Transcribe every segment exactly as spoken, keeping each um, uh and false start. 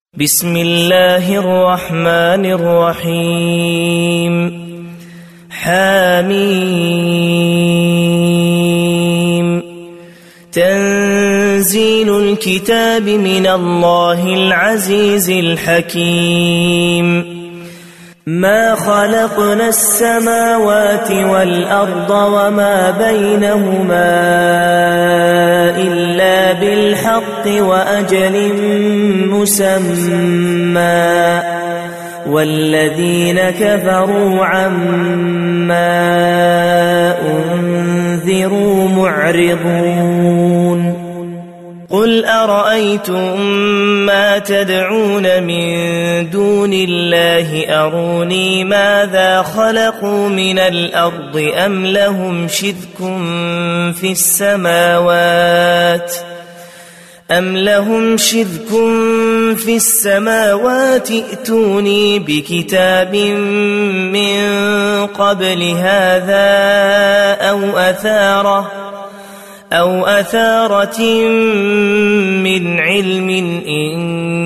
بسم الله الرحمن الرحيم حميم تنزيل الكتاب من الله العزيز الحكيم ما خلقنا السماوات والأرض وما بينهما إلا بالحق وأجل مسمى والذين كفروا عما أنذروا معرضون قل أرأيتم ما تدعون من دون الله أروني ماذا خلقوا من الأرض أم لهم شرك في السماوات أم لهم شرك في السماوات ائتوني بكتاب من قبل هذا أو أثارة أو أثارة من علم إن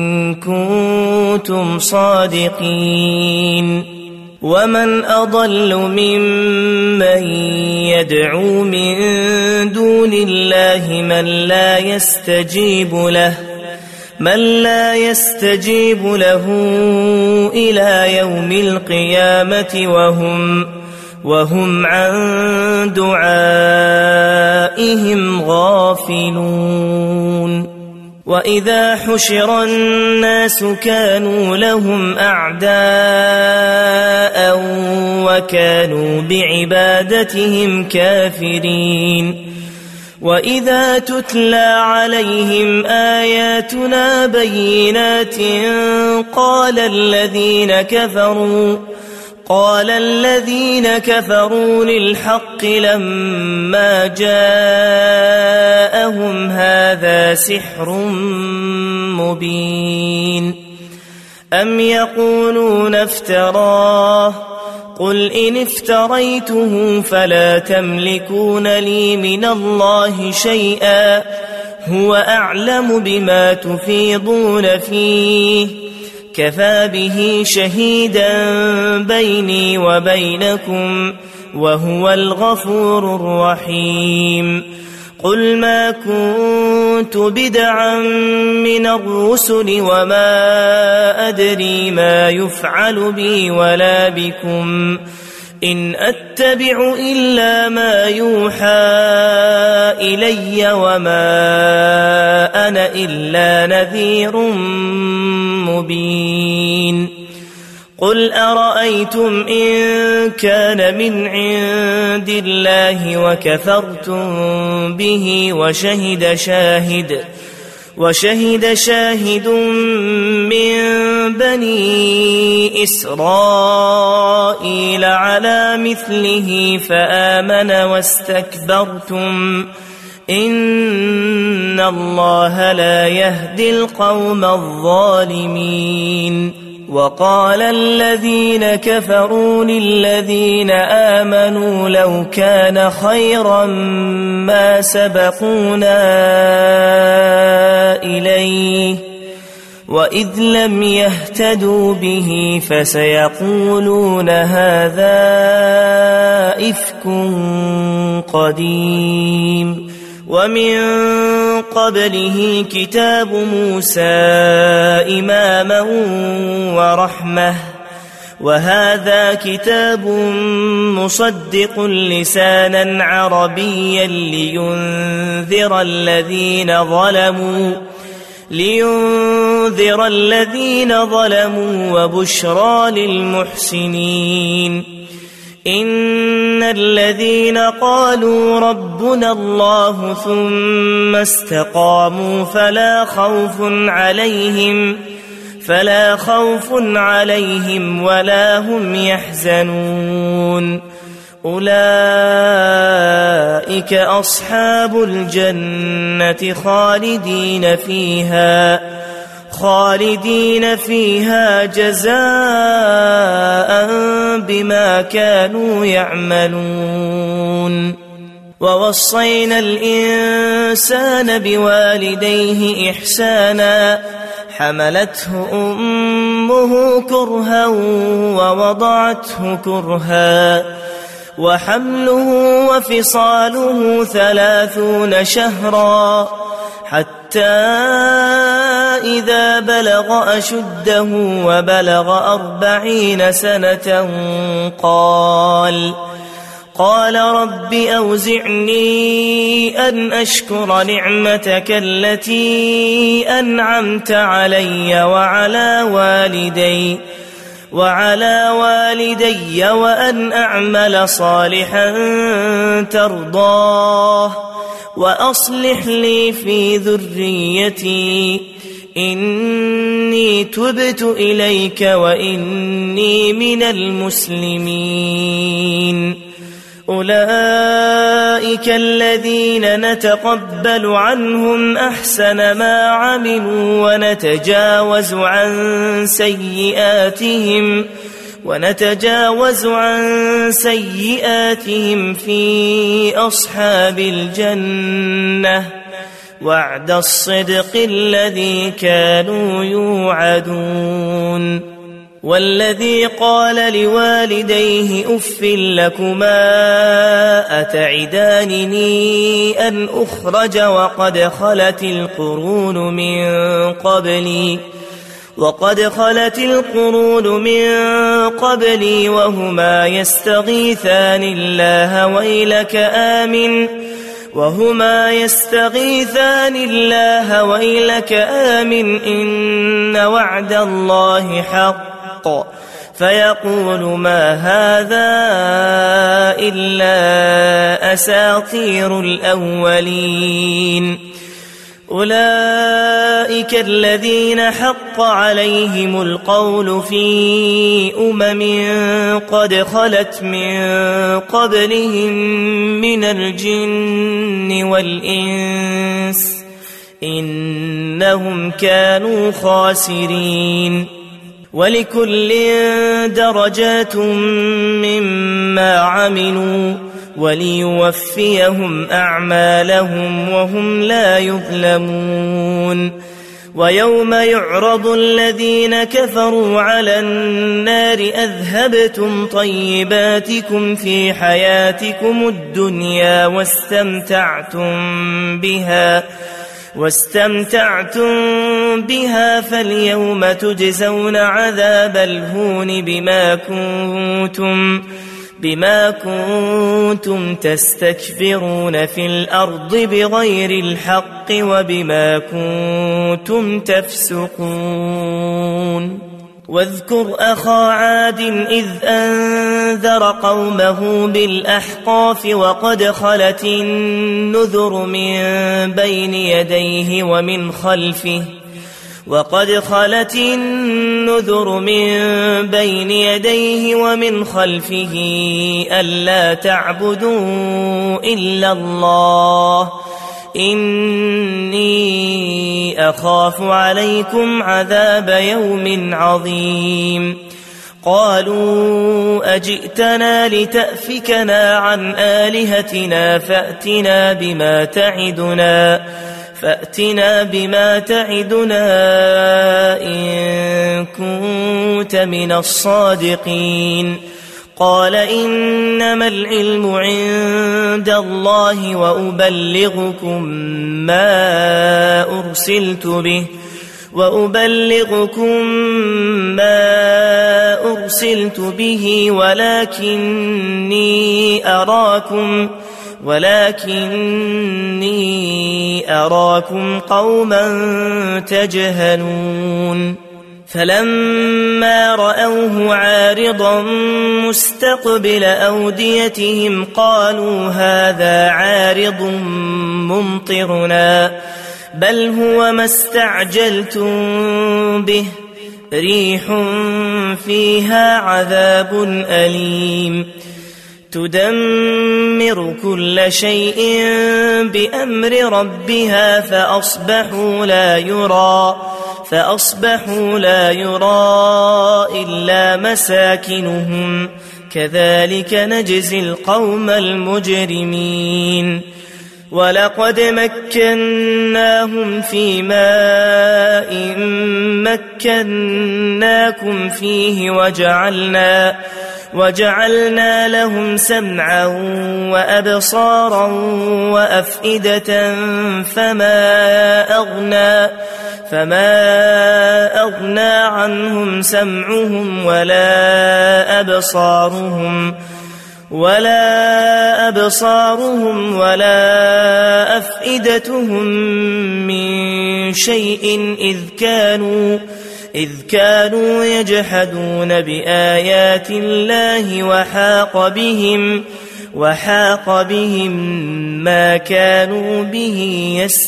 كنتم صادقين ومن أضل ممن يدعو من دون الله من لا يستجيب له من لا يستجيب له إلى يوم القيامة وهم وهم عن دعائهم غافلون وإذا حشر الناس كانوا لهم أعداء وكانوا بعبادتهم كافرين وإذا تتلى عليهم آياتنا بينات قال الذين كفروا قال الذين كفروا للحق لما جاءهم هذا سحر مبين أم يقولون افتراه قل إن افتريته فلا تملكون لي من الله شيئا هو أعلم بما تفيضون فيه كفى به شهيدا بيني وبينكم وهو الغفور الرحيم قل ما كنت بدعا من الرسل وما أدري ما يفعل بي ولا بكم إن أتبع إلا ما يوحى إلي وما أنا إلا نذير مبين قل أرأيتم إن كان من عند الله وكفرتم به وشهد شاهد وشهد شاهد من بني إسرائيل على مثله فآمن واستكبرتم إن الله لا يهدي القوم الظالمين وقال الذين كفروا للذين آمنوا لو كان خيرا ما سبقونا إليه وإذ لم يهتدوا به فسيقولون هذا إفك قديم ومن قبله كتاب موسى إماما ورحمة وهذا كتاب مصدق لسانا عربيا لينذر الذين ظلموا لينذر الذين ظلموا وبشرى للمحسنين إن الذين قالوا ربنا الله ثم استقاموا فلا خوف عليهم فلا خوف عليهم ولا هم يحزنون أولئك أصحاب الجنة خالدين فيها خالدين فيها جزاء بما كانوا يعملون ووصينا الإنسان بوالديه إحسانا حملته أمه كرها ووضعته كرها وحمله وفصاله ثلاثون شهرا حتى إذا بلغ أشده وبلغ أربعين سنة قال قال رب أوزعني أن أشكر نعمتك التي أنعمت علي وعلى والدي وعلى والدي وأن أعمل صالحا ترضاه وأصلح لي في ذريتي إني تبت إليك وإني من المسلمين. أولئك الذين نتقبل عنهم أحسن ما عملوا ونتجاوز عن سيئاتهم ونتجاوز عن سيئاتهم في أصحاب الجنة وعد الصدق الذي كانوا يوعدون. والذي قال لوالديه أف لكما أتعدانني أن أخرج وقد خلت القرون من قبلي وقد خلت القرون من قبلي وهما يستغيثان الله ويلك آمن وهما يستغيثان الله ويلك آمن إن وعد الله حق فيقول ما هذا إلا أساطير الأولين. أولئك الذين حق عليهم القول في أمم قد خلت من قبلهم من الجن والإنس إنهم كانوا خاسرين. ولكل درجات مما عملوا وليوفيهم أعمالهم وهم لا يظلمون. ويوم يعرض الذين كفروا على النار أذهبتم طيباتكم في حياتكم الدنيا واستمتعتم بها واستمتعتم بها فاليوم تجزون عذاب الهون بما كنتم بما كنتم تستكبرون في الأرض بغير الحق وبما كنتم تفسقون. واذكر أخا عاد إذ أنذر قومه بالأحقاف وقد خلت النذر من بين يديه ومن خلفه وقد خلت النذر من بين يديه ومن خلفه ألا تعبدوا إلا الله إني أخاف عليكم عذاب يوم عظيم. قالوا أجئتنا لتأفكنا عن آلهتنا فأتنا بما تعدنا فأتنا بما تعدنا إن كنت من الصادقين. قال إنما العلم عند الله وأبلغكم ما أرسلت به وأبلغكم ما أرسلت به ولكني أراكم ولكني أراكم قوما تجهلون. فلما رأوه عارضا مستقبل أوديتهم قالوا هذا عارض ممطرنا بل هو ما استعجلتم به ريح فيها عذاب أليم تدمر كل شيء بأمر ربها فأصبحوا لا يرى فأصبحوا لا يرى إلا مساكنهم كذلك نجزي القوم المجرمين. ولقد مكناهم في ماء مكناكم فيه وجعلنا وجعلنا لهم سمعا وأبصارا وأفئدة فما أغنى فما أغنى عنهم سمعهم ولا أبصارهم ولا أبصارهم ولا أفئدتهم من شيء إذ كانوا إذ كانوا يجحدون بآيات الله وحاق بهم وحاق بهم ما كانوا به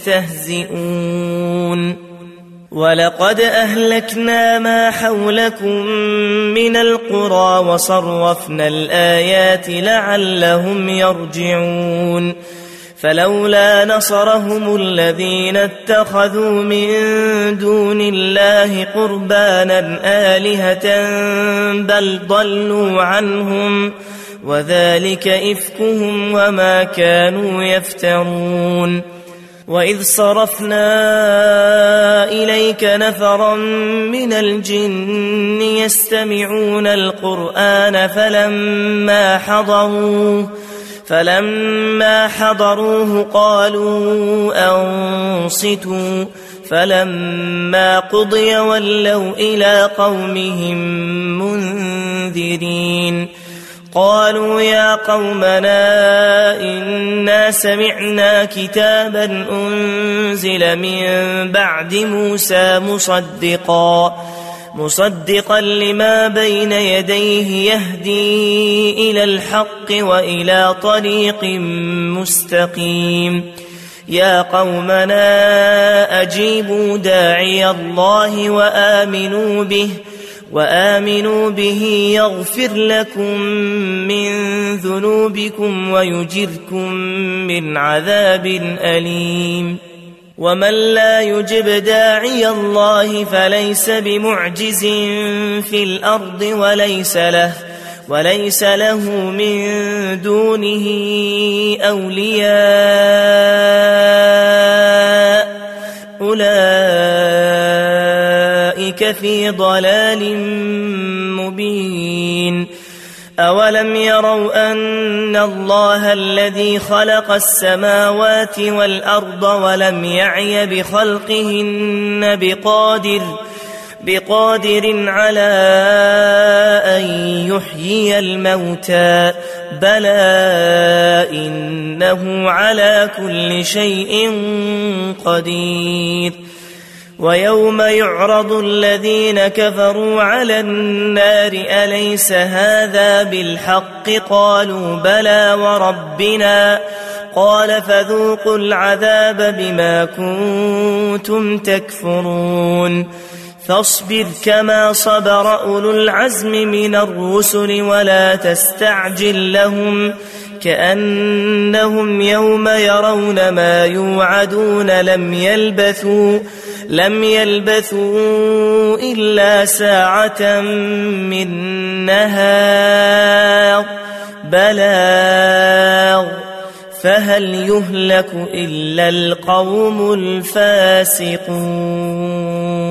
يستهزئون ولقد أهلكنا ما حولكم من القرى وصرفنا الآيات لعلهم يرجعون فلولا نصرهم الذين اتخذوا من دون الله قربانا آلهة بل ضلوا عنهم وذلك إفكهم وما كانوا يفترون وإذ صرفنا إليك نفرا من الجن يستمعون القرآن فلما حضروه فلما حضروه قالوا أنصتوا فلما قضي ولوا إلى قومهم منذرين قالوا يا قومنا إنا سمعنا كتابا أنزل من بعد موسى مصدقا مصدقا لما بين يديه يهدي إلى الحق وإلى طريق مستقيم يا قومنا أجيبوا داعي الله وآمنوا به وآمنوا به يغفر لكم من ذنوبكم ويجركم من عذاب أليم ومن لا يجب داعي الله فليس بمعجز في الأرض وليس له وليس له من دونه أولياء أولئك في ضلال مبين أولم يروا أن الله الذي خلق السماوات والأرض ولم يعي بخلقهن بقادر بقادر على أن يحيي الموتى بلى إنه على كل شيء قدير ويوم يعرض الذين كفروا على النار أليس هذا بالحق قالوا بلى وربنا قال فذوقوا العذاب بما كنتم تكفرون فاصبر كما صبر أولو العزم من الرسل ولا تستعجل لهم كأنهم يوم يرون ما يوعدون لم يلبثوا لم يلبثوا إلا ساعة من نهار بلاغ فهل يهلك إلا القوم الفاسقون